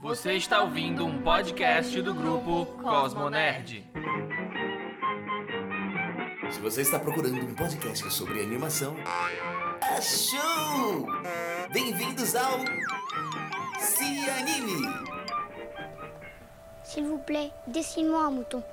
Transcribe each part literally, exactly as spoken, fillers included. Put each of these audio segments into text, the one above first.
Você está ouvindo um podcast do grupo Cosmonerd. Se você está procurando um podcast sobre animação, achou! Bem-vindos ao Se Anime! S'il vous plaît, dessine-moi un mouton.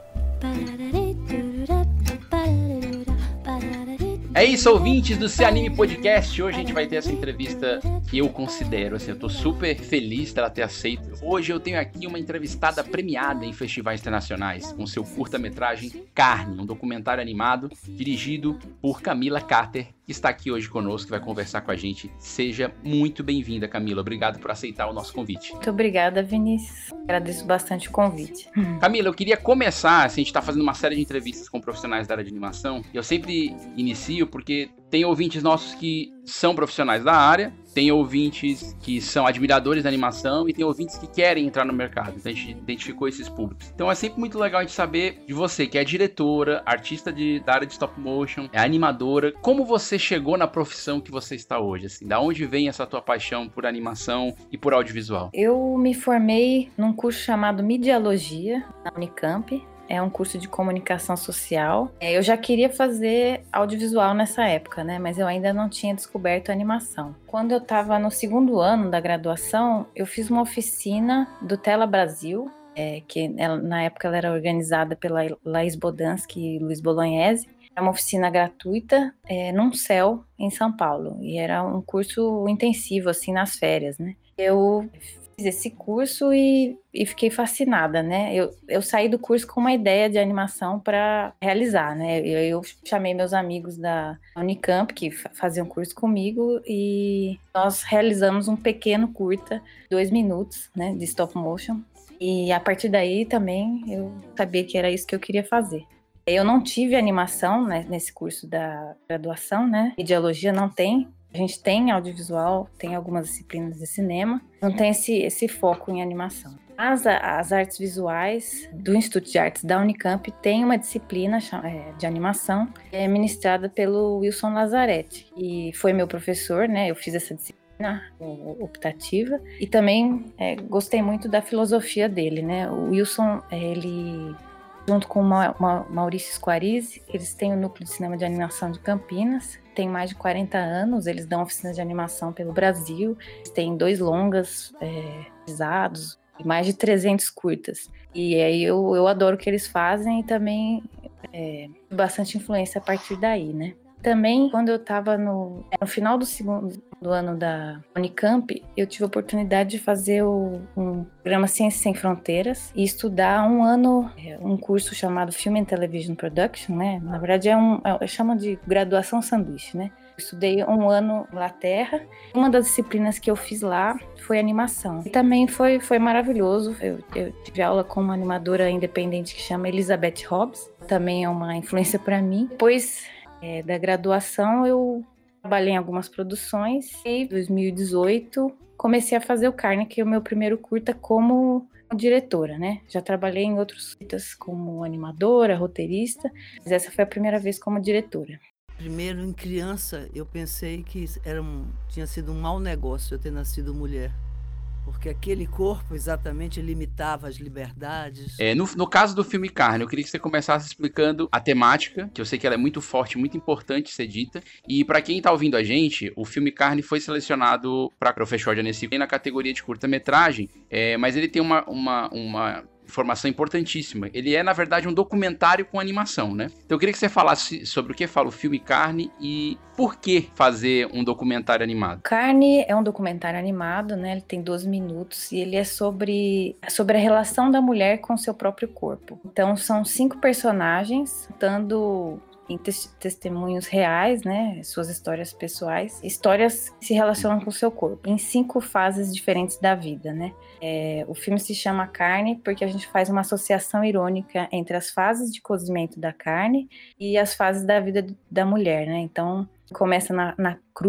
É isso, ouvintes do Se Anime Podcast. Hoje a gente vai ter essa entrevista que eu considero, assim, eu tô super feliz dela ter aceito. Hoje eu tenho aqui uma entrevistada premiada em festivais internacionais, com seu curta-metragem Carne, um documentário animado dirigido por Camila Carter, que está aqui hoje conosco e vai conversar com a gente. Seja muito bem-vinda, Camila. Obrigado por aceitar o nosso convite. Muito obrigada, Vinícius. Agradeço bastante o convite. Camila, eu queria começar, assim, a gente tá fazendo uma série de entrevistas com profissionais da área de animação, e eu sempre inicio porque tem ouvintes nossos que são profissionais da área, tem ouvintes que são admiradores da animação e tem ouvintes que querem entrar no mercado. Então a gente identificou esses públicos. Então é sempre muito legal a gente saber de você, que é diretora, artista de, da área de stop motion, é animadora. Como você chegou na profissão que você está hoje? Assim, da onde vem essa tua paixão por animação e por audiovisual? Eu me formei num curso chamado Mediologia, na Unicamp. É um curso de comunicação social. Eu já queria fazer audiovisual nessa época, né? Mas eu ainda não tinha descoberto a animação. Quando eu estava no segundo ano da graduação, eu fiz uma oficina do Tela Brasil, é, que ela, na época ela era organizada pela Laís Bodansky e Luiz Bolognese. Era uma oficina gratuita é, num céu em São Paulo. E era um curso intensivo, assim, nas férias, né? Eu esse curso e, e fiquei fascinada, né? Eu, eu saí do curso com uma ideia de animação para realizar, né? Eu, eu chamei meus amigos da Unicamp, que faziam curso comigo, e nós realizamos um pequeno curta, dois minutos, né, de stop motion. E a partir daí também eu sabia que era isso que eu queria fazer. Eu não tive animação, né, nesse curso da graduação, né? Ideologia não tem. A gente tem audiovisual, tem algumas disciplinas de cinema, não tem esse, esse foco em animação. As, as artes visuais do Instituto de Artes da Unicamp tem uma disciplina é, de animação é, ministrada pelo Wilson Lazzaretti, que foi meu professor, né? Eu fiz essa disciplina optativa e também é, gostei muito da filosofia dele, né? O Wilson, ele, junto com o Maurício Squarize, eles têm o Núcleo de Cinema de Animação de Campinas. Tem mais de quarenta anos, eles dão oficinas de animação pelo Brasil, eles têm dois longas é, realizados e mais de trezentos curtas. E aí eu, eu adoro o que eles fazem e também é, bastante influência a partir daí, né? Também, quando eu estava no, no final do segundo do ano da Unicamp, eu tive a oportunidade de fazer o, um programa Ciências Sem Fronteiras e estudar um ano, um curso chamado Film and Television Production, né? Na verdade, é um, é, chamam de graduação sanduíche, né? Eu estudei um ano na Inglaterra. Uma das disciplinas que eu fiz lá foi animação. E também foi, foi maravilhoso. Eu, eu tive aula com uma animadora independente que chama Elizabeth Hobbs. Também é uma influência para mim. Depois É, da graduação, eu trabalhei em algumas produções e em dois mil e dezoito comecei a fazer o Carne, que é o meu primeiro curta como diretora, né? Já trabalhei em outros curtas como animadora, roteirista, mas essa foi a primeira vez como diretora. Primeiro, em criança, eu pensei que era um, tinha sido um mau negócio eu ter nascido mulher. Porque aquele corpo exatamente limitava as liberdades. É, no, no caso do filme Carne, eu queria que você começasse explicando a temática, que eu sei que ela é muito forte, muito importante ser dita. E para quem tá ouvindo a gente, o filme Carne foi selecionado para o Festival de Annecy na categoria de curta-metragem, é, mas ele tem uma... uma, uma informação importantíssima. Ele é, na verdade, um documentário com animação, né? Então eu queria que você falasse sobre o que fala o filme Carne e por que fazer um documentário animado. Carne é um documentário animado, né? Ele tem doze minutos e ele é sobre, sobre a relação da mulher com seu próprio corpo. Então são cinco personagens contando em tes- testemunhos reais, né, suas histórias pessoais, histórias que se relacionam com o seu corpo, em cinco fases diferentes da vida, né. É, o filme se chama Carne porque a gente faz uma associação irônica entre as fases de cozimento da carne e as fases da vida da mulher, né. Então começa na, na crua,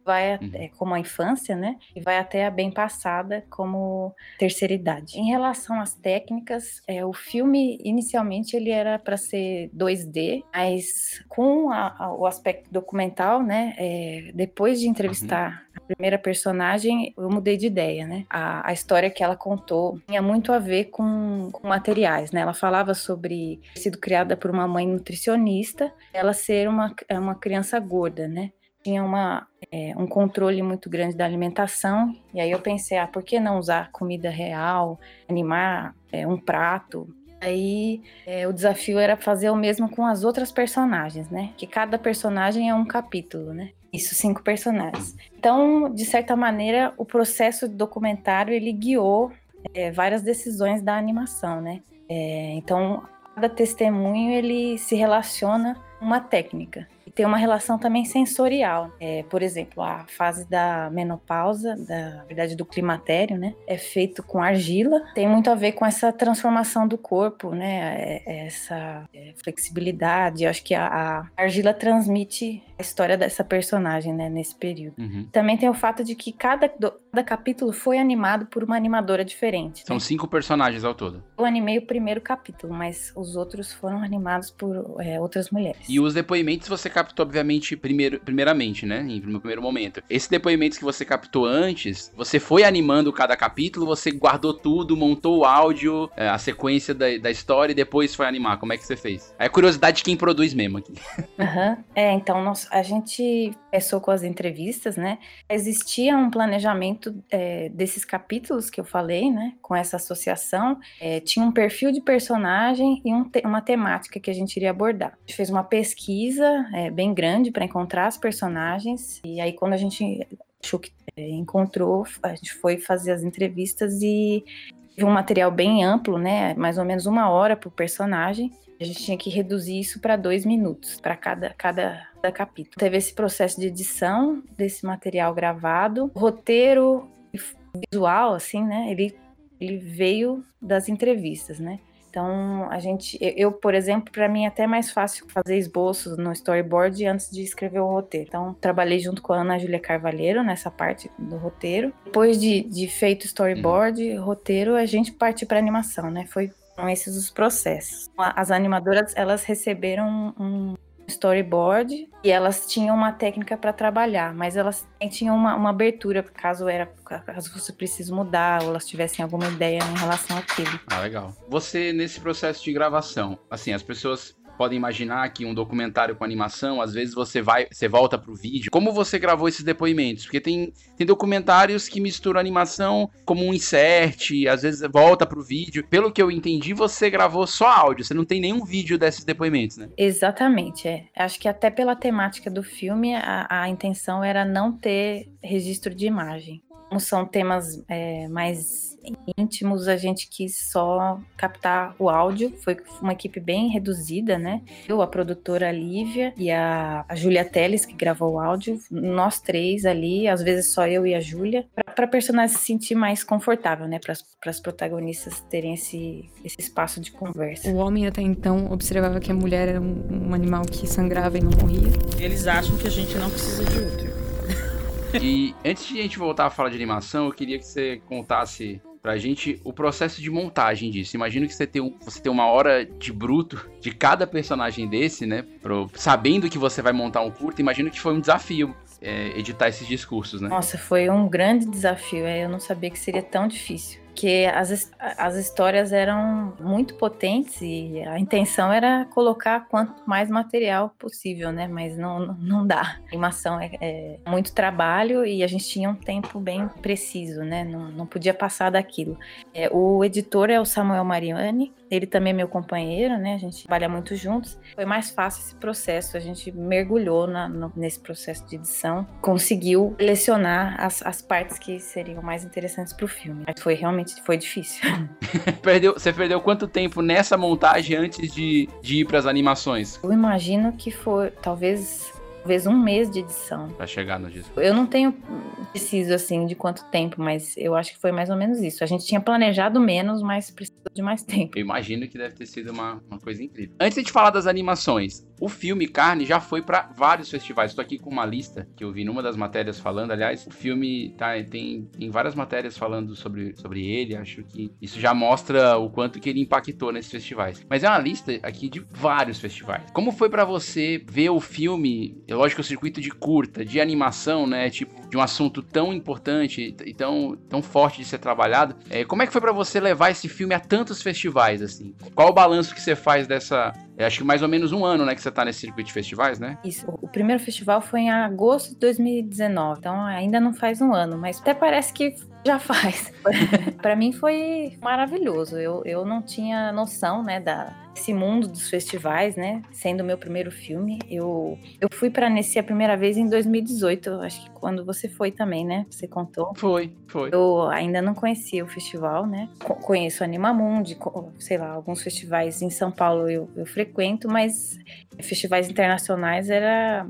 vai até, como a infância, né? E vai até a bem passada como terceira idade. Em relação às técnicas, é, o filme, inicialmente, ele era para ser dois D, mas com a, a, o aspecto documental, né? É, depois de entrevistar uhum. a primeira personagem, eu mudei de ideia, né? A, a história que ela contou tinha muito a ver com, com materiais, né? Ela falava sobre ter sido criada por uma mãe nutricionista, ela ser uma, uma criança gorda, né? Tinha uma, é, um controle muito grande da alimentação, e aí eu pensei, ah, por que não usar comida real, animar é, um prato? Aí é, o desafio era fazer o mesmo com as outras personagens, né? Que cada personagem é um capítulo, né? Isso, cinco personagens. Então, de certa maneira, o processo do documentário, ele guiou é, várias decisões da animação, né? É, então, cada testemunho, ele se relaciona com uma técnica. Tem uma relação também sensorial. É, por exemplo, a fase da menopausa, da na verdade do climatério, né, é feito com argila. Tem muito a ver com essa transformação do corpo, né, essa flexibilidade. Eu acho que a, a argila transmite a história dessa personagem, né, nesse período. Uhum. Também tem o fato de que cada, cada capítulo foi animado por uma animadora diferente. São né? cinco personagens ao todo. Eu animei o primeiro capítulo, mas os outros foram animados por é, outras mulheres. E os depoimentos você captou, obviamente, primeiro, primeiramente, né? No primeiro momento. Esses depoimentos que você captou antes, você foi animando cada capítulo, você guardou tudo, montou o áudio, a sequência da, da história e depois foi animar. Como é que você fez? É a curiosidade de quem produz mesmo aqui. Uhum. É, então, nós, a gente começou com as entrevistas, né? Existia um planejamento é, desses capítulos que eu falei, né? Com essa associação. É, tinha um perfil de personagem e um te- uma temática que a gente iria abordar. A gente fez uma pesquisa é, bem grande para encontrar as personagens, e aí quando a gente achou que é, encontrou, a gente foi fazer as entrevistas e teve um material bem amplo, né, mais ou menos uma hora por personagem. A gente tinha que reduzir isso para dois minutos para cada, cada, cada capítulo. Teve esse processo de edição desse material gravado, o roteiro visual, assim, né, ele, ele veio das entrevistas, né. Então, a gente, eu, por exemplo, para mim é até mais fácil fazer esboços no storyboard antes de escrever o roteiro. Então, trabalhei junto com a Ana Júlia Carvalheiro nessa parte do roteiro. Depois de, de feito storyboard, uhum. roteiro, a gente parte para animação, né? Foi com esses os processos. As animadoras, elas receberam um storyboard e elas tinham uma técnica para trabalhar, mas elas tinham uma, uma abertura caso era caso fosse preciso mudar ou elas tivessem alguma ideia em relação àquilo. Ah, legal. Você, nesse processo de gravação, assim, as pessoas podem imaginar que um documentário com animação, às vezes você vai, você volta pro vídeo. Como você gravou esses depoimentos? Porque tem, tem documentários que misturam animação como um insert, às vezes volta pro vídeo. Pelo que eu entendi, você gravou só áudio, você não tem nenhum vídeo desses depoimentos, né? Exatamente, é. Acho que até pela temática do filme, a, a intenção era não ter registro de imagem. Como são temas é, mais íntimos, a gente quis só captar o áudio. Foi uma equipe bem reduzida, né? Eu, a produtora Lívia e a, a Júlia Teles, que gravou o áudio. Nós três ali, às vezes só eu e a Júlia, para a personagem se sentir mais confortável, né? Para as protagonistas terem esse, esse espaço de conversa. O homem até então observava que a mulher era um, um animal que sangrava e não morria. Eles acham que a gente não precisa de útero. E antes de a gente voltar a falar de animação, eu queria que você contasse pra gente o processo de montagem disso. Imagino que você tem, um, você tem uma hora de bruto de cada personagem desse, né? Pro, sabendo que você vai montar um curto, imagino que foi um desafio é, editar esses discursos, né? Nossa, foi um grande desafio. É, eu não sabia que seria tão difícil. Porque as, as histórias eram muito potentes e a intenção era colocar quanto mais material possível, né? Mas não, não dá. A animação é, é muito trabalho e a gente tinha um tempo bem preciso, né? Não, não podia passar daquilo. É, o editor é o Samuel Mariani, ele também é meu companheiro, né? A gente trabalha muito juntos. Foi mais fácil esse processo, a gente mergulhou na, no, nesse processo de edição, conseguiu selecionar as, as partes que seriam mais interessantes para o filme. Mas foi realmente foi difícil. Perdeu, você perdeu quanto tempo nessa montagem antes de, de ir para as animações? Eu imagino que foi talvez, talvez um mês de edição. Para chegar no disco. Eu não tenho preciso assim de quanto tempo, mas eu acho que foi mais ou menos isso. A gente tinha planejado menos, mas precisou de mais tempo. Eu imagino que deve ter sido uma, uma coisa incrível. Antes de falar das animações, O filme Carne já foi pra vários festivais. Estou aqui com uma lista que eu vi numa das matérias falando. Aliás, o filme tá, tem, tem várias matérias falando sobre, sobre ele. Acho que isso já mostra o quanto que ele impactou nesses festivais. Mas é uma lista aqui de vários festivais. Como foi pra você ver o filme, é lógico, o circuito de curta, de animação, né? Tipo, de um assunto tão importante e tão, tão forte de ser trabalhado. É, como é que foi pra você levar esse filme a tantos festivais, assim? Qual o balanço que você faz dessa... É, acho que mais ou menos um ano, né, que você tá nesse circuito de festivais, né? Isso. O primeiro festival foi em agosto de dois mil e dezenove, então ainda não faz um ano, mas até parece que já faz. Pra mim foi maravilhoso. Eu, eu não tinha noção, né, da, desse mundo dos festivais, né, sendo o meu primeiro filme. Eu, eu fui pra Annecy a primeira vez em dois mil e dezoito, acho que quando você foi também, né? Você contou. Foi, foi. Eu ainda não conhecia o festival, né? Conheço o Animamundi, sei lá, alguns festivais em São Paulo eu, eu frequento, mas festivais internacionais era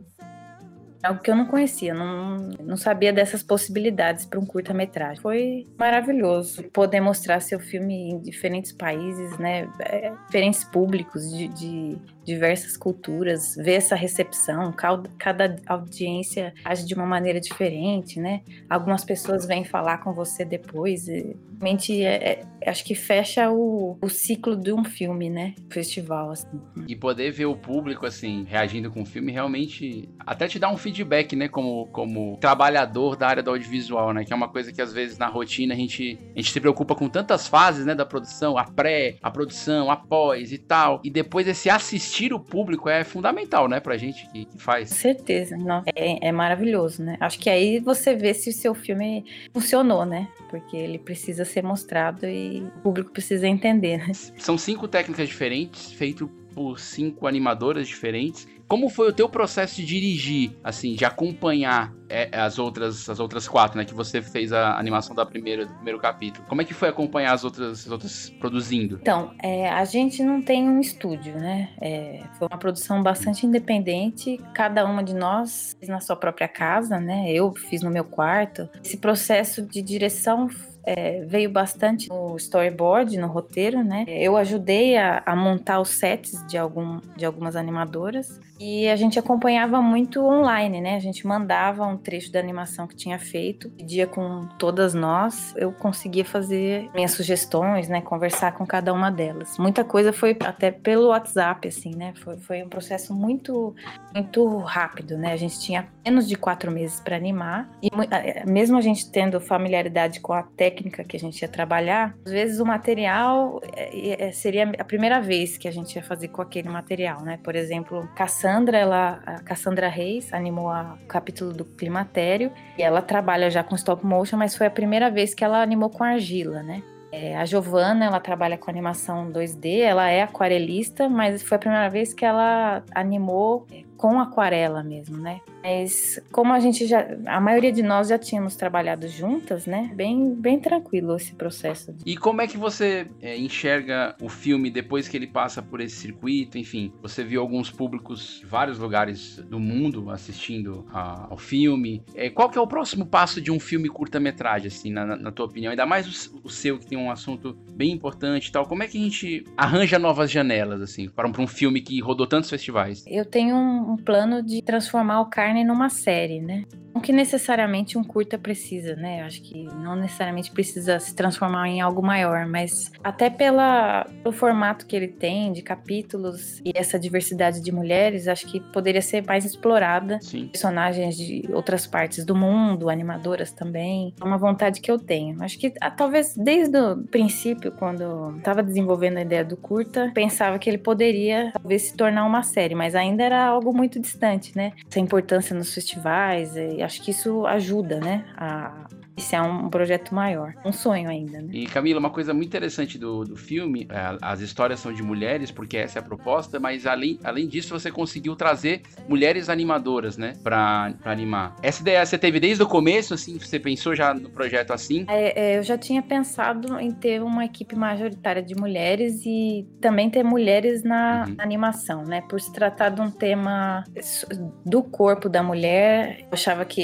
algo que eu não conhecia, não, não sabia dessas possibilidades para um curta-metragem. Foi maravilhoso poder mostrar seu filme em diferentes países, né? Diferentes públicos de, de diversas culturas, ver essa recepção, cada, cada audiência age de uma maneira diferente, né? Algumas pessoas vêm falar com você depois, e, realmente é, é, acho que fecha o, o ciclo de um filme, né? Festival, assim. E poder ver o público, assim, reagindo com o filme, realmente até te dá um feedback, né? Como, como trabalhador da área do audiovisual, né? Que é uma coisa que às vezes na rotina a gente, a gente se preocupa com tantas fases, né? Da produção, a pré, a produção, a pós e tal. E depois esse assistir o público é fundamental, né? Pra gente que, que faz. Com certeza, não, é, é maravilhoso, né? Acho que aí você vê se o seu filme funcionou, né? Porque ele precisa ser mostrado e o público precisa entender, né? São cinco técnicas diferentes, feito por cinco animadoras diferentes. Como foi o teu processo de dirigir, assim, de acompanhar é, as, outras, as outras quatro, né? Que você fez a animação da primeira, do primeiro capítulo. Como é que foi acompanhar as outras, as outras produzindo? Então, é, a gente não tem um estúdio, né? É, foi uma produção bastante independente. Cada uma de nós fez na sua própria casa, né? Eu fiz no meu quarto. Esse processo de direção... É, veio bastante no storyboard, no roteiro, né? Eu ajudei a, a montar os sets de, algum, de algumas animadoras e a gente acompanhava muito online, né? A gente mandava um trecho da animação que tinha feito, pedia com todas nós, eu conseguia fazer minhas sugestões, né? Conversar com cada uma delas. Muita coisa foi até pelo WhatsApp, assim, né? Foi, foi um processo muito, muito rápido, né? A gente tinha menos de quatro meses para animar e mesmo a gente tendo familiaridade com a técnica que a gente ia trabalhar, às vezes o material é, é, seria a primeira vez que a gente ia fazer com aquele material, né? Por exemplo, Cassandra, ela, a Cassandra Reis animou a, o capítulo do Climatério e ela trabalha já com stop motion, mas foi a primeira vez que ela animou com argila, né? É, a Giovana, ela trabalha com animação dois D, ela é aquarelista, mas foi a primeira vez que ela animou com aquarela mesmo, né? Mas como a gente já, a maioria de nós já tínhamos trabalhado juntas, né? Bem, bem tranquilo esse processo. E como é que você é, enxerga o filme depois que ele passa por esse circuito? Enfim, você viu alguns públicos de vários lugares do mundo assistindo a, ao filme. É, qual que é o próximo passo de um filme curta-metragem, assim, na, na tua opinião? Ainda mais o, o seu, que tem um assunto bem importante e tal. Como é que a gente arranja novas janelas, assim, para um, para um filme que rodou tantos festivais? Eu tenho um, um plano de transformar o Carne numa série, né? Não que necessariamente um curta precisa, né? Eu acho que não necessariamente precisa se transformar em algo maior, mas até pela, pelo formato que ele tem, de capítulos e essa diversidade de mulheres, acho que poderia ser mais explorada. Sim. Personagens de outras partes do mundo, animadoras também. É uma vontade que eu tenho. Acho que talvez desde o princípio, quando estava desenvolvendo a ideia do curta, pensava que ele poderia talvez se tornar uma série, mas ainda era algo muito distante, né? Essa importância nos festivais, e acho que isso ajuda, né, a iniciar um projeto maior, um sonho ainda, né? E Camila, uma coisa muito interessante do, do filme, é, as histórias são de mulheres, porque essa é a proposta, mas além, além disso você conseguiu trazer mulheres animadoras, né, pra, pra animar. Essa ideia você teve desde o começo, assim, você pensou já no projeto assim? É, é, eu já tinha pensado em ter uma equipe majoritária de mulheres e também ter mulheres na, uhum. na animação, né, por se tratar de um tema do corpo da mulher. Eu achava que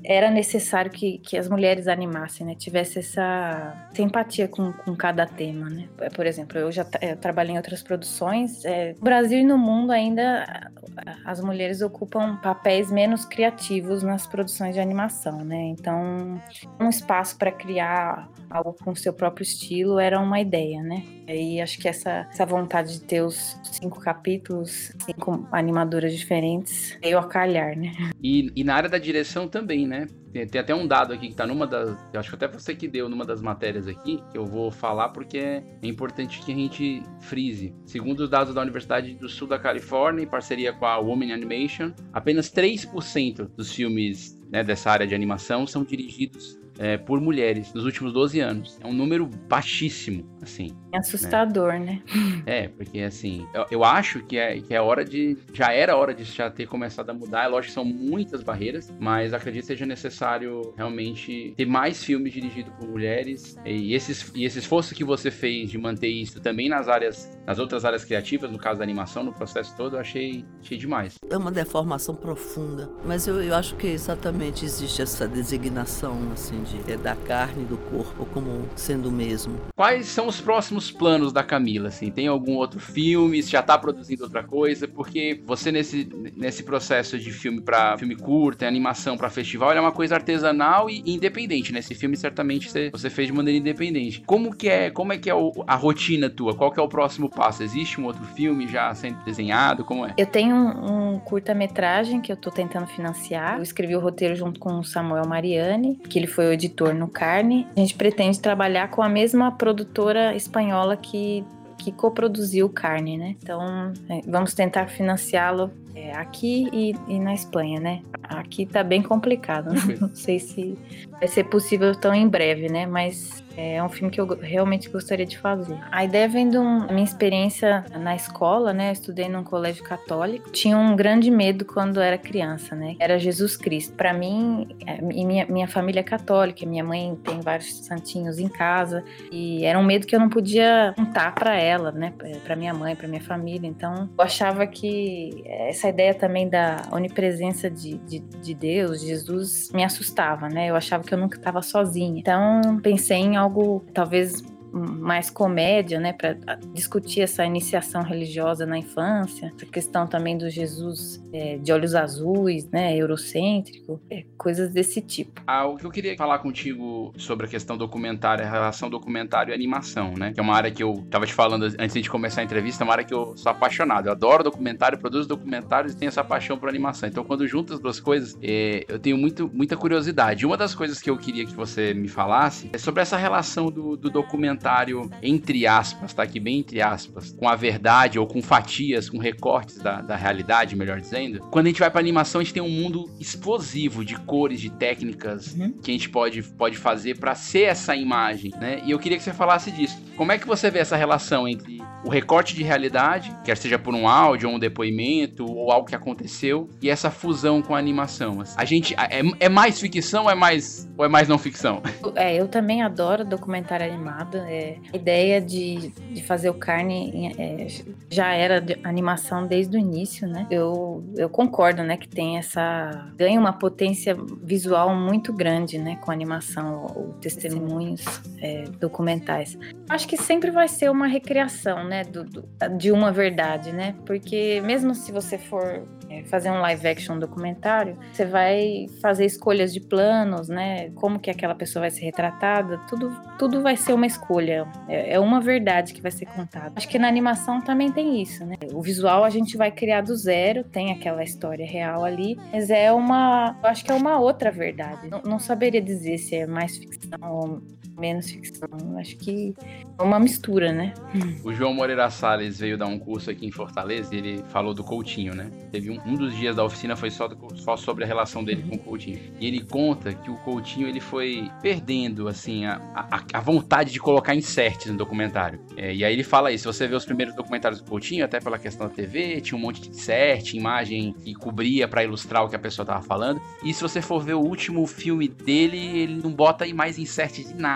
era necessário que, que as mulheres animassem, né? Tivesse essa simpatia com, com cada tema, né? Por exemplo, eu já eu trabalhei em outras produções. É, no Brasil e no mundo ainda as mulheres ocupam papéis menos criativos nas produções de animação, né? Então, um espaço para criar algo com seu próprio estilo era uma ideia, né? E acho que essa, essa vontade de ter os cinco capítulos, cinco animadoras diferentes, veio a calhar, né? E, e na área da direção também, né? Tem, tem até um dado aqui que tá numa das... Eu acho que até você que deu numa das matérias aqui, que eu vou falar porque é importante que a gente frise. Segundo os dados da Universidade do Sul da Califórnia, em parceria com a Women Animation, apenas três por cento dos filmes, né, dessa área de animação são dirigidos É, por mulheres nos últimos doze anos. É um número baixíssimo, assim. É assustador, né? né? É, porque assim, eu, eu acho que é, que é hora de... Já era hora de já ter começado a mudar. É lógico que são muitas barreiras, mas acredito que seja necessário realmente ter mais filmes dirigidos por mulheres. E, esses, e esse esforço que você fez de manter isso também nas áreas, nas outras áreas criativas, no caso da animação, no processo todo, eu achei, achei demais. É uma deformação profunda, mas eu, eu acho que exatamente existe essa designação, assim, de, é, da carne e do corpo como sendo o mesmo. Quais são os próximos planos da Camila, assim? Tem algum outro filme? Já tá produzindo outra coisa? Porque você nesse, nesse processo de filme para filme curto, animação para festival, é uma coisa artesanal e independente, né? Esse filme certamente você, você fez de maneira independente. Como que é, como é que é o, a rotina tua? Qual que é o próximo passo? Existe um outro filme já sendo desenhado? Como é? Eu tenho um, um curta-metragem que eu tô tentando financiar. Eu escrevi o roteiro junto com o Samuel Mariani, que ele foi o editor no Carne. A gente pretende trabalhar com a mesma produtora espanhola que, que coproduziu o Carne, né? Então, é, vamos tentar financiá-lo é, aqui e, e na Espanha, né? Aqui tá bem complicado, né? Não sei se vai ser possível tão em breve, né? Mas é um filme que eu realmente gostaria de fazer. A ideia vem da minha experiência na escola, né? Eu estudei num colégio católico. Tinha um grande medo quando era criança, né? Era Jesus Cristo. Para mim, e minha, minha família é católica, minha mãe tem vários santinhos em casa, e era um medo que eu não podia contar para ela, né? Para minha mãe, para minha família. Então, eu achava que essa ideia também da onipresença de, de, de Deus, de Jesus, me assustava, né? Eu achava que eu nunca estava sozinha. Então, pensei em algo talvez mais comédia, né, para discutir essa iniciação religiosa na infância, essa questão também do Jesus é, de olhos azuis, né, eurocêntrico, é, coisas desse tipo. Ah, o que eu queria falar contigo sobre a questão documentária, a relação documentário e animação, né, que é uma área que eu tava te falando antes de começar a entrevista, é uma área que eu sou apaixonado, eu adoro documentário, produzo documentários e tenho essa paixão por animação, então quando junto as duas coisas, é, eu tenho muito, muita curiosidade. Uma das coisas que eu queria que você me falasse é sobre essa relação do, do documentário entre aspas, tá aqui bem entre aspas, com a verdade ou com fatias, com recortes da, da realidade, melhor dizendo. Quando a gente vai pra animação, a gente tem um mundo explosivo de cores, de técnicas uhum. que a gente pode, pode fazer pra ser essa imagem, né? E eu queria que você falasse disso. Como é que você vê essa relação entre o recorte de realidade, quer seja por um áudio, ou um depoimento, ou algo que aconteceu, e essa fusão com a animação? A gente, é, é mais ficção ou é mais, ou é mais não ficção? É, eu também adoro documentário animado. É, a ideia de, de fazer o Carne é, já era de animação desde o início, né? Eu, eu concordo, né, que tem essa... ganha uma potência visual muito grande, né, com a animação, ou testemunhos é, documentais. Acho que sempre vai ser uma recriação, né, do, do, de uma verdade, né? Porque mesmo se você for é, fazer um live action documentário, você vai fazer escolhas de planos, né? Como que aquela pessoa vai ser retratada, tudo, tudo vai ser uma escolha. É, é uma verdade que vai ser contada. Acho que na animação também tem isso, né? O visual a gente vai criar do zero, tem aquela história real ali, mas é uma... eu acho que é uma outra verdade. Não, não saberia dizer se é mais ficção ou menos ficção. Acho que é uma mistura, né? O João Moreira Salles veio dar um curso aqui em Fortaleza e ele falou do Coutinho, né? Teve um, um dos dias da oficina foi só, do, só sobre a relação dele com o Coutinho. E ele conta que o Coutinho, ele foi perdendo, assim, a, a, a vontade de colocar inserts no documentário. É, e aí ele fala isso, se você vê os primeiros documentários do Coutinho, até pela questão da T V, tinha um monte de insert, imagem que cobria pra ilustrar o que a pessoa tava falando. E se você for ver o último filme dele, ele não bota aí mais insert de nada.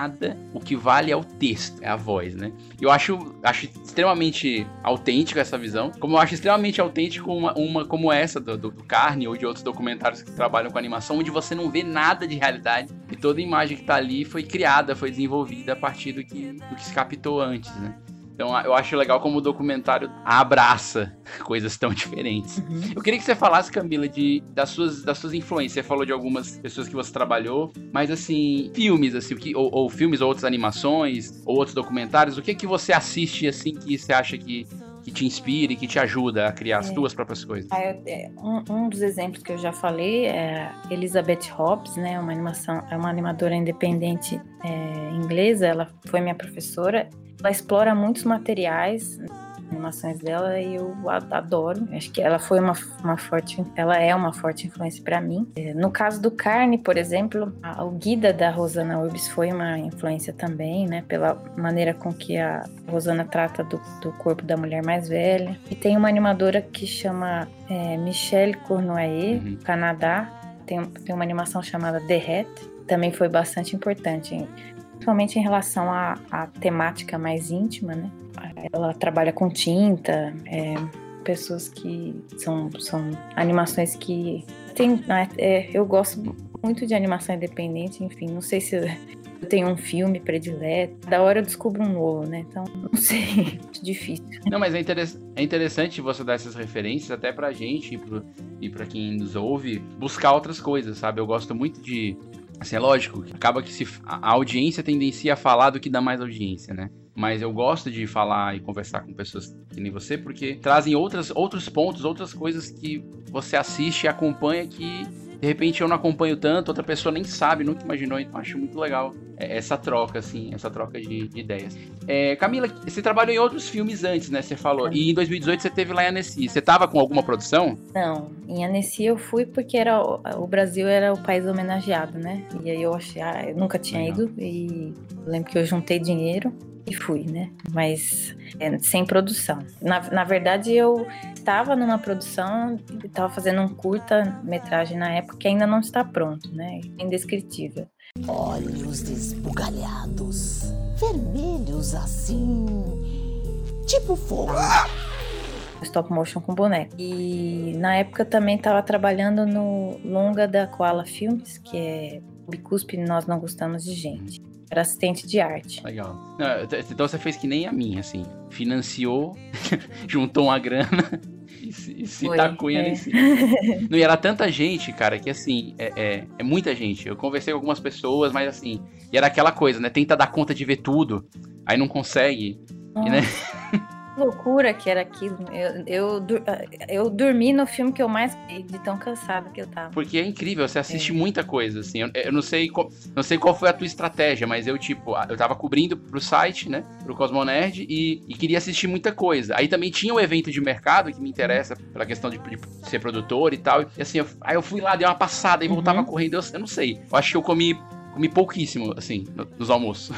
nada, o que vale é o texto, é a voz, né? Eu acho, acho extremamente autêntica essa visão, como eu acho extremamente autêntico uma, uma como essa do, do, do Carne ou de outros documentários que trabalham com animação, onde você não vê nada de realidade e toda a imagem que tá ali foi criada, foi desenvolvida a partir do que, do que se captou antes, né? Então eu acho legal como o documentário abraça coisas tão diferentes. Uhum. Eu queria que você falasse, Camila, de, das, suas, das suas influências. Você falou de algumas pessoas que você trabalhou, mas assim, filmes, assim, que, ou, ou filmes, ou outras animações, ou outros documentários, o que que você assiste assim que você acha que, que te inspira e que te ajuda a criar é. as tuas próprias coisas? Um, um dos exemplos que eu já falei é Elizabeth Hobbs, né? Uma animação, é uma animadora independente é, inglesa. Ela foi minha professora. Ela explora muitos materiais, animações dela, e eu adoro. Acho que ela foi uma, uma forte, ela é uma forte influência para mim. No caso do Carne, por exemplo, a, o Guida da Rosana Urbis foi uma influência também, né? Pela maneira com que a Rosana trata do, do corpo da mulher mais velha. E tem uma animadora que chama é, Michelle Cournoyer, uhum. Canadá. Tem, tem uma animação chamada Derrete, também foi bastante importante, hein? Principalmente em relação à, à temática mais íntima, né? Ela trabalha com tinta, é, pessoas que são, são animações que tem, é, eu gosto muito de animação independente, enfim, não sei se eu tenho um filme predileto, da hora eu descubro um novo, né? Então, não sei, é difícil. Não, mas é, interess- é interessante você dar essas referências até pra gente e, pro, e pra quem nos ouve, buscar outras coisas, sabe? Eu gosto muito de... Assim, é lógico, acaba que se, a audiência tendencia a falar do que dá mais audiência, né? Mas eu gosto de falar e conversar com pessoas que nem você, porque trazem outras, outros pontos, outras coisas que você assiste e acompanha que, de repente, eu não acompanho tanto, outra pessoa nem sabe, nunca imaginou, então acho muito legal essa troca, assim, essa troca de, de ideias. É, Camila, você trabalhou em outros filmes antes, né? Você falou, e em dois mil e dezoito você teve lá em Annecy. Você tava com alguma produção? Não, em Annecy eu fui porque era, o Brasil era o país homenageado, né? E aí eu achei, ah, eu nunca tinha legal. ido, e eu lembro que eu juntei dinheiro e fui, né? Mas é, sem produção. Na, na verdade, eu estava numa produção, estava fazendo um curta-metragem na época que ainda não está pronto, né? Indescritível. Olhos desbugalhados, vermelhos assim, tipo fogo. Stop motion com boneco. E na época eu também estava trabalhando no longa da Koala Filmes, que é Bicuspe, Nós Não Gostamos de Gente. Era assistente de arte. Legal. Não, então você fez que nem a minha, assim. Financiou, juntou uma grana e se, e se Foi, tacou em é. Annecy. Não, e era tanta gente, cara, que assim, é, é, é muita gente. Eu conversei com algumas pessoas, mas assim, e era aquela coisa, né? Tenta dar conta de ver tudo, aí não consegue. E, né? Loucura que era aquilo. Eu, eu, eu dormi no filme que eu mais vi, de tão cansada que eu tava. Porque é incrível, você assiste é. muita coisa, assim. Eu, eu não sei qual, não sei qual foi a tua estratégia, mas eu, tipo, eu tava cobrindo pro site, né, pro Cosmonerd, e, e queria assistir muita coisa. Aí também tinha o evento de mercado, que me interessa pela questão de, de ser produtor e tal. E assim, eu, aí eu fui lá, dei uma passada e uhum. voltava correndo. Eu, eu não sei. Eu acho que eu comi, comi pouquíssimo, assim, no, nos almoços.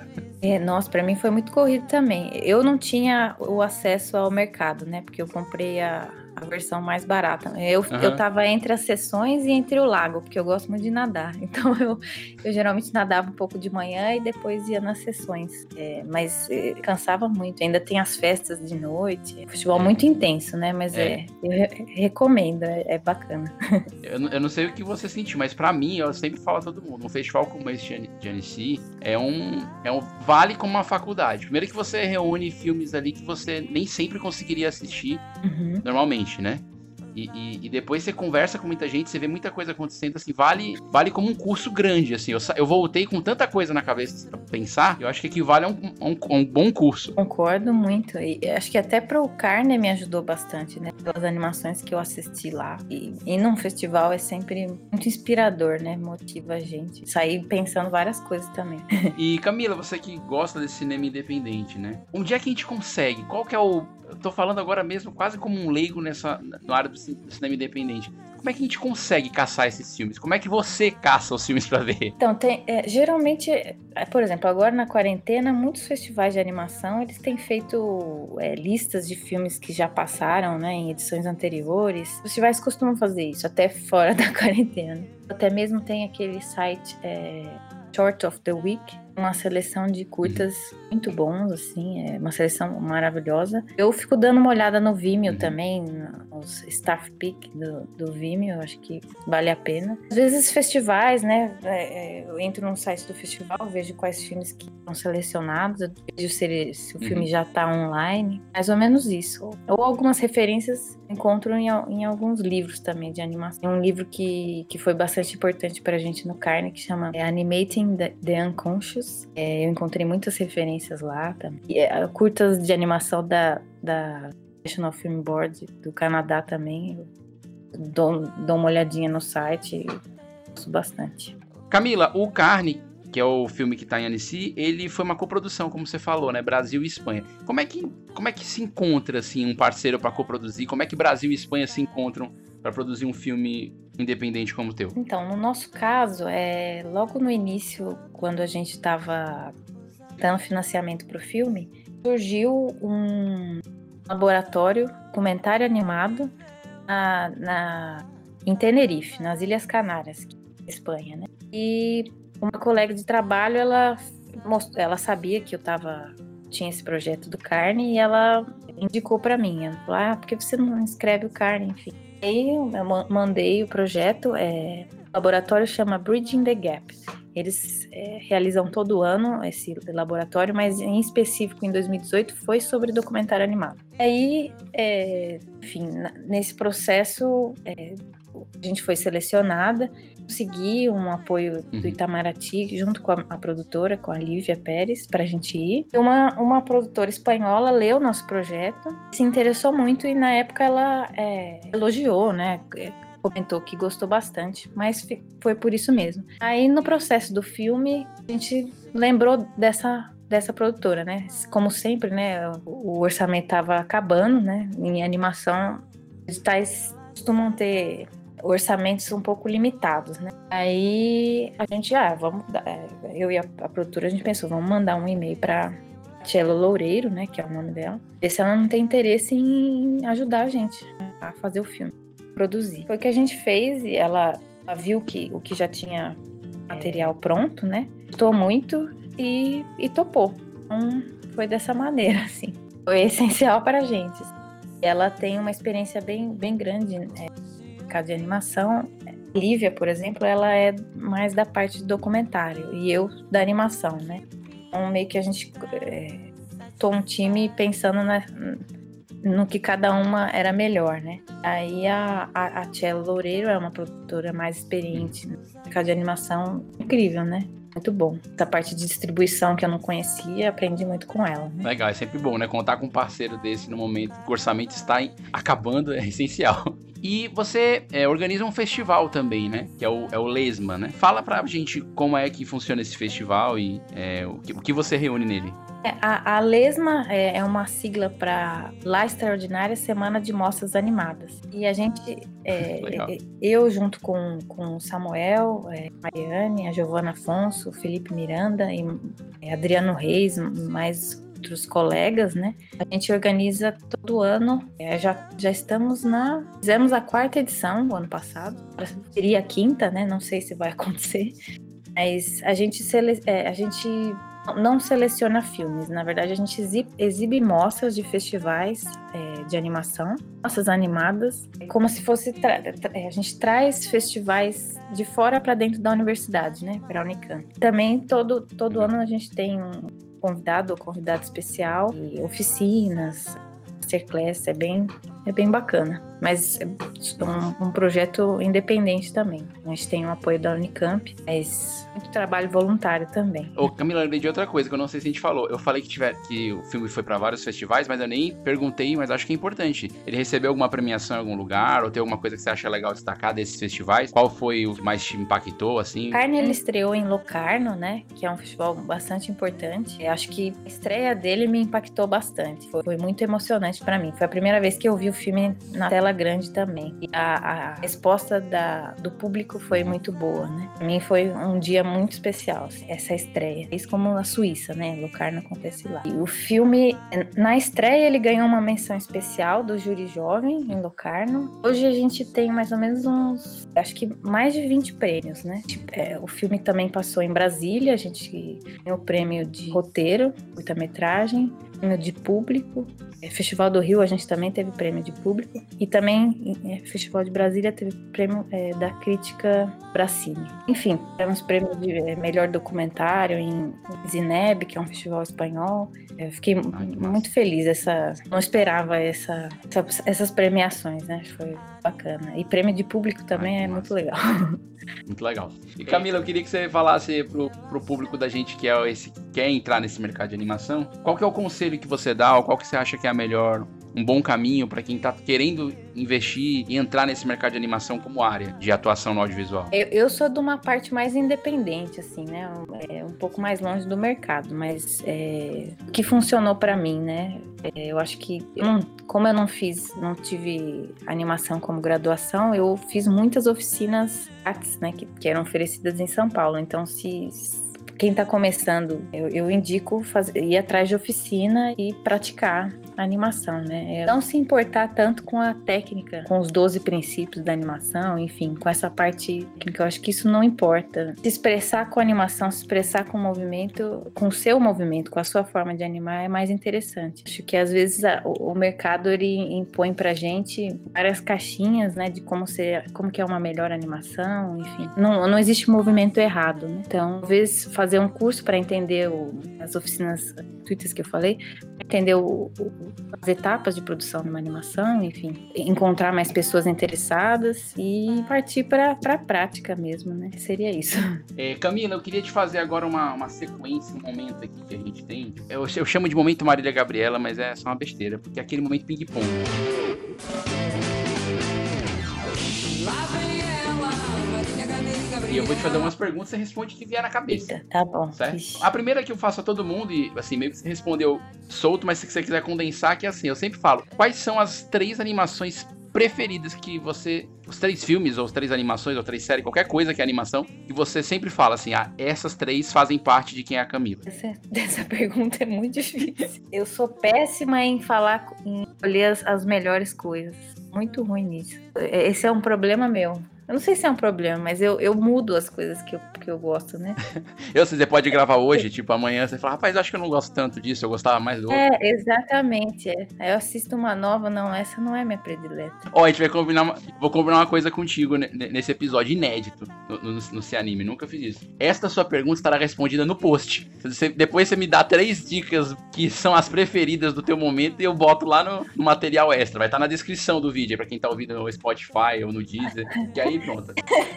É, nossa, pra mim foi muito corrido também. Eu não tinha o acesso ao mercado, né? Porque eu comprei a, a versão mais barata. Eu, uhum. eu tava entre as sessões e entre o lago, porque eu gosto muito de nadar. Então eu, eu geralmente nadava um pouco de manhã e depois ia nas sessões. É, mas é, cansava muito. Ainda tem as festas de noite. É um festival é. muito intenso, né? Mas é, é eu re- recomendo, é, é bacana. Eu, eu não sei o que você sentiu, mas pra mim, eu sempre falo a todo mundo, um festival como esse de Annecy é um, é um vale como uma faculdade. Primeiro que você reúne filmes ali que você nem sempre conseguiria assistir uhum. normalmente, né? E, e, e depois você conversa com muita gente, você vê muita coisa acontecendo, assim, vale, vale como um curso grande, assim. Eu, eu voltei com tanta coisa na cabeça pra pensar, eu acho que equivale a um, a um, a um bom curso. Concordo muito. E acho que até pro Carne me ajudou bastante, né? Pelas animações que eu assisti lá. E, e num festival é sempre muito inspirador, né? Motiva a gente. Sair pensando várias coisas também. E Camila, você que gosta desse cinema independente, né? Onde é que a gente consegue? Qual que é o... Eu tô falando agora mesmo quase como um leigo nessa, na área do cinema independente. Como é que a gente consegue caçar esses filmes? Como é que você caça os filmes pra ver? Então, tem, é, geralmente, é, por exemplo, agora na quarentena, muitos festivais de animação, eles têm feito é, listas de filmes que já passaram, né, em edições anteriores. Os festivais costumam fazer isso, até fora da quarentena. Até mesmo tem aquele site é, Short of the Week, uma seleção de curtas muito bons, assim, é uma seleção maravilhosa. Eu fico dando uma olhada no Vimeo uhum. também, nos staff pick do, do Vimeo, acho que vale a pena. Às vezes festivais, né, eu entro no site do festival, vejo quais filmes que são selecionados, eu vejo se, se o filme uhum. já tá online, mais ou menos isso. Ou algumas referências encontro em, em alguns livros também de animação. Tem um livro que, que foi bastante importante pra gente no Carne, que chama Animating the, the Unconscious. É, eu encontrei muitas referências lá também. E, é, curtas de animação da, da National Film Board do Canadá também. Eu dou, dou uma olhadinha no site e gosto bastante. Camila, o Carne, que é o filme que está em Annecy, ele foi uma coprodução, como você falou, né? Brasil e Espanha. Como é que, como é que se encontra assim, um parceiro para coproduzir? Como é que Brasil e Espanha se encontram para produzir um filme independente como o teu? Então, no nosso caso, é, logo no início, quando a gente estava dando financiamento para o filme, surgiu um laboratório documentário animado na, na, em Tenerife, nas Ilhas Canárias, que é a Espanha, né? E uma colega de trabalho, ela, mostrou, ela sabia que eu tava, tinha esse projeto do Carne e ela indicou para mim. Ela falou, ah, por que você não escreve o Carne, enfim. Aí eu mandei o projeto, é, o laboratório chama Bridging the Gap. Eles é, realizam todo ano esse laboratório, mas em específico em dois mil e dezoito foi sobre documentário animado. Aí, é, enfim, nesse processo é, a gente foi selecionada, consegui um apoio do Itamaraty junto com a, a produtora, com a Lívia Pérez, para a gente ir. Uma, uma produtora espanhola leu nosso projeto, se interessou muito e na época ela é, elogiou, né? Comentou que gostou bastante, mas foi por isso mesmo. Aí no processo do filme, a gente lembrou dessa, dessa produtora, né? Como sempre, né? O, o orçamento estava acabando, né? Em animação, os tais costumam ter orçamentos um pouco limitados, né? Aí a gente, ah, vamos, eu e a, a produtora, a gente pensou, vamos mandar um e-mail para Tchelo Loureiro, né? Que é o nome dela, ver se ela não tem interesse em ajudar a gente a fazer o filme. Produzir. Foi o que a gente fez e ela, ela viu que o que já tinha material pronto, né? Gostou muito e, e topou. Então, foi dessa maneira, assim. Foi essencial para a gente. Ela tem uma experiência bem, bem grande, né? No mercado de animação. Lívia, por exemplo, ela é mais da parte de documentário e eu da animação, né? Então, meio que a gente é, tô um time pensando na... no que cada uma era melhor, né? Aí a, a, a Tchelo Loureiro é uma produtora mais experiente no mercado de animação, incrível, né? Muito bom. Essa parte de distribuição que eu não conhecia, aprendi muito com ela. Né? Legal, é sempre bom, né? Contar com um parceiro desse no momento que o orçamento está em, acabando é essencial. E você é, organiza um festival também, né? Que é o, é o Lesma, né? Fala pra gente como é que funciona esse festival e é, o, que, o que você reúne nele. É, a, a Lesma é, é uma sigla para La Extraordinária Semana de Mostras Animadas. E a gente, é, eu junto com, com o Samuel, é, Mariane, a Giovana Afonso, Felipe Miranda e é, Adriano Reis, mais outros colegas, né? A gente organiza todo ano, é, já, já estamos na... Fizemos a quarta edição do ano passado, seria a quinta, né? Não sei se vai acontecer, mas a gente, sele, é, a gente não seleciona filmes, na verdade a gente exibe, exibe mostras de festivais é, de animação, mostras animadas, como se fosse... Tra- tra- a gente traz festivais de fora para dentro da universidade, né? Para a Unicamp. Também todo, todo ano a gente tem um convidado ou convidado especial, e oficinas, masterclass, é bem, é bem bacana. Mas é um, um projeto independente também. A gente tem o apoio da Unicamp, mas muito trabalho voluntário também. Ô, Camila, eu lembrei de outra coisa que eu não sei se a gente falou. Eu falei que, tiver, que o filme foi pra vários festivais, mas eu nem perguntei, mas acho que é importante. Ele recebeu alguma premiação em algum lugar, ou tem alguma coisa que você acha legal destacar desses festivais? Qual foi o que mais te impactou, assim? Carne, ele estreou em Locarno, né? Que é um festival bastante importante. Eu acho que a estreia dele me impactou bastante. Foi, foi muito emocionante pra mim. Foi a primeira vez que eu vi filme na tela grande também. E a, a resposta da, do público foi muito boa, né? Pra mim foi um dia muito especial, assim, essa estreia. Isso como a Suíça, né? Locarno acontece lá. E o filme, na estreia, ele ganhou uma menção especial do júri jovem em Locarno. Hoje a gente tem mais ou menos uns, acho que mais de vinte prêmios, né? É, o filme também passou em Brasília, a gente ganhou o prêmio de roteiro, curta-metragem, prêmio de público. Festival do Rio, a gente também teve prêmio de público. E também, é, Festival de Brasília, teve prêmio é, da crítica Bracini. Enfim, tivemos prêmio de é, melhor documentário em Zineb, que é um festival espanhol. Eu fiquei muito feliz, essa, não esperava essa, essa, essas premiações, né? Foi bacana. E prêmio de público também Ai, é muito legal. Muito legal. E Camila, eu queria que você falasse pro, pro público da gente que é esse que quer entrar nesse mercado de animação, qual que é o conselho que você dá, ou qual que você acha que é a melhor, um bom caminho para quem tá querendo investir e entrar nesse mercado de animação como área de atuação no audiovisual? Eu, eu sou de uma parte mais independente, assim, né? É um pouco mais longe do mercado, mas é, o que funcionou para mim, né? É, eu acho que, eu não, como eu não fiz, não tive animação como graduação, eu fiz muitas oficinas grátis, né? Que, que eram oferecidas em São Paulo. Então, se quem está começando, eu, eu indico fazer, ir atrás de oficina e praticar a animação, né? Não se importar tanto com a técnica, com os doze princípios da animação, enfim, com essa parte que eu acho que isso não importa. Se expressar com a animação, se expressar com o movimento, com o seu movimento, com a sua forma de animar é mais interessante. Acho que às vezes a, o, o mercado ele impõe pra gente várias caixinhas, né, de como ser, como que é uma melhor animação, enfim. Não, não existe movimento errado, né? Então, às vezes fazer um curso para entender o, as oficinas gratuitas que eu falei, entender o, o as etapas de produção de uma animação, enfim, encontrar mais pessoas interessadas e partir para a prática mesmo, né? Seria isso. É, Camila, eu queria te fazer agora uma, uma sequência, um momento aqui que a gente tem. Eu, eu chamo de momento Marília Gabriela, mas é só uma besteira, porque é aquele momento ping-pong. E eu vou te fazer umas perguntas, você responde o que vier na cabeça. Eita, tá bom. Certo? Ixi. A primeira que eu faço a todo mundo, e assim, meio que você respondeu solto, mas se você quiser condensar, que é assim, eu sempre falo, quais são as três animações preferidas que você, os três filmes, ou as três animações, ou três séries, qualquer coisa que é animação, que você sempre fala assim, ah, essas três fazem parte de quem é a Camila. Essa, essa pergunta é muito difícil. Eu sou péssima em falar, em escolher as, as melhores coisas. Muito ruim nisso. Esse é um problema meu. Eu não sei se é um problema, mas eu, eu mudo as coisas que eu, que eu gosto, né? eu sei, você pode gravar hoje, tipo, amanhã você fala, rapaz, eu acho que eu não gosto tanto disso, eu gostava mais do outro. É, exatamente. É. Aí eu assisto uma nova, não, essa não é minha predileta. Ó, a gente vai combinar, uma, vou combinar uma coisa contigo nesse episódio inédito, no, no, no Se Anime, nunca fiz isso. Esta sua pergunta estará respondida no post. Você, depois você me dá três dicas que são as preferidas do teu momento e eu boto lá no, no material extra. Vai estar na descrição do vídeo, pra quem tá ouvindo no Spotify ou no Deezer, que aí pronto.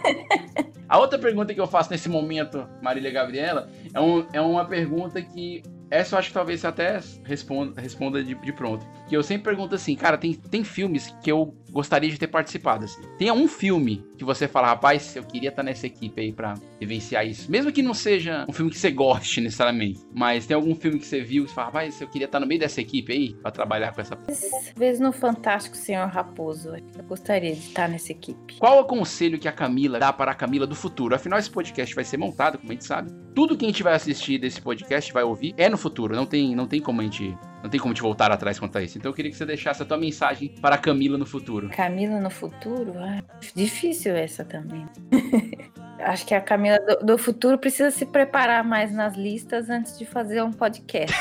A outra pergunta que eu faço nesse momento, Marília Gabriela, é, um, é uma pergunta que essa eu acho que talvez você até responda, responda de, de pronto. Que eu sempre pergunto assim, cara, tem, tem filmes que eu gostaria de ter participado, assim. Tem um filme que você fala, rapaz, eu queria estar nessa equipe aí pra vivenciar isso. Mesmo que não seja um filme que você goste necessariamente, mas tem algum filme que você viu e você fala, rapaz, eu queria estar no meio dessa equipe aí pra trabalhar com essa... Às vezes no Fantástico Senhor Raposo, eu gostaria de estar nessa equipe. Qual o conselho que a Camila dá para a Camila do futuro? Afinal, esse podcast vai ser montado, como a gente sabe. Tudo que a gente vai assistir desse podcast, vai ouvir, é no futuro. Não tem, não tem como a gente... Não tem como te voltar atrás quanto a isso. Então eu queria que você deixasse a tua mensagem para a Camila no futuro. Camila no futuro? Ah, difícil essa também. Acho que a Camila do, do futuro precisa se preparar mais nas listas antes de fazer um podcast.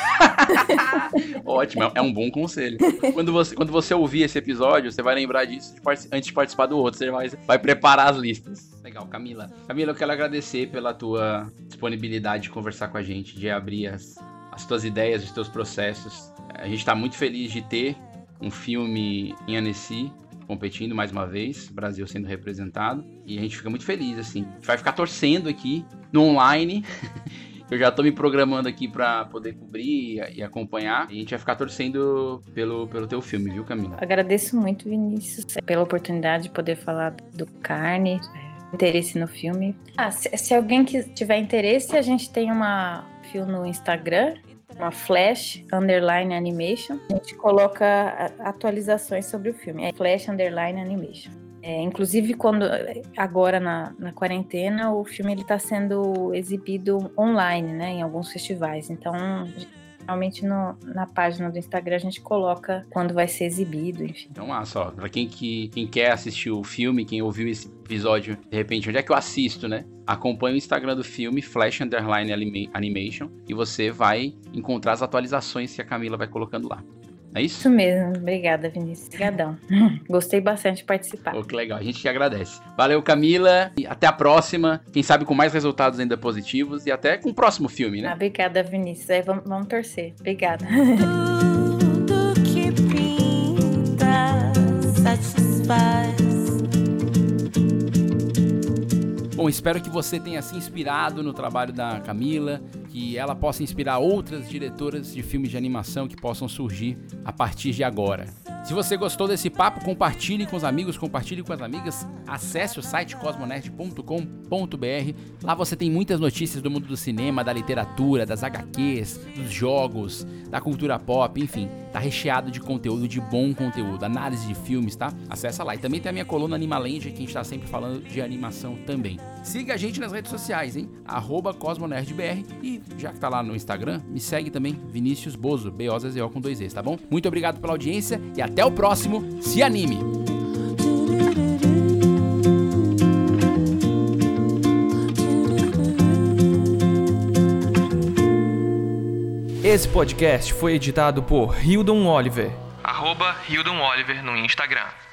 Ótimo, é um bom conselho. Quando você, quando você ouvir esse episódio, você vai lembrar disso de part... antes de participar do outro. Você vai, vai preparar as listas. Legal, Camila. Camila, eu quero agradecer pela tua disponibilidade de conversar com a gente, de abrir as, as tuas ideias, os teus processos. A gente está muito feliz de ter um filme em Annecy competindo mais uma vez, Brasil sendo representado, e a gente fica muito feliz, assim. A gente vai ficar torcendo aqui no online. Eu já tô me programando aqui pra poder cobrir e acompanhar. E a gente vai ficar torcendo pelo, pelo teu filme, viu, Camila? Agradeço muito, Vinícius, pela oportunidade de poder falar do Carne, interesse no filme. Ah, se, se alguém que tiver interesse, a gente tem uma perfil no Instagram, uma Flash Underline Animation. A gente coloca atualizações sobre o filme. É Flash Underline Animation. É, inclusive, quando agora na, na quarentena, o filme está sendo exibido online, né, em alguns festivais. Então, realmente no, na página do Instagram a gente coloca quando vai ser exibido, enfim. Então, massa, ó, pra quem, que, quem quer assistir o filme, quem ouviu esse episódio, de repente, onde é que eu assisto, né? Acompanhe o Instagram do filme, Flash Underline Animation, e você vai encontrar as atualizações que a Camila vai colocando lá. É isso? Isso mesmo. Obrigada, Vinícius. Obrigadão. Gostei bastante de participar. Pô, que legal. A gente que agradece. Valeu, Camila. E até a próxima. Quem sabe com mais resultados ainda positivos e até com o próximo filme, né? Ah, obrigada, Vinícius. Aí, vamos, vamos torcer. Obrigada. Tudo que pinta satisfaz. Bom, espero que você tenha se inspirado no trabalho da Camila, que ela possa inspirar outras diretoras de filmes de animação que possam surgir a partir de agora. Se você gostou desse papo, compartilhe com os amigos, compartilhe com as amigas, acesse o site cosmonerd ponto com ponto b r. Lá você tem muitas notícias do mundo do cinema, da literatura, das agá quês, dos jogos, da cultura pop, enfim, tá recheado de conteúdo, de bom conteúdo, análise de filmes, tá? Acessa lá. E também tem a minha coluna Animaland, que a gente tá sempre falando de animação também. Siga a gente nas redes sociais, hein? arroba cosmonerdbr, e já que tá lá no Instagram, me segue também, Vinícius Bozo, B O Z Z O com dois Es, tá bom? Muito obrigado pela audiência e até o próximo. Se anime! Esse podcast foi editado por Hildon Oliver. Arroba Hildon Oliver no Instagram.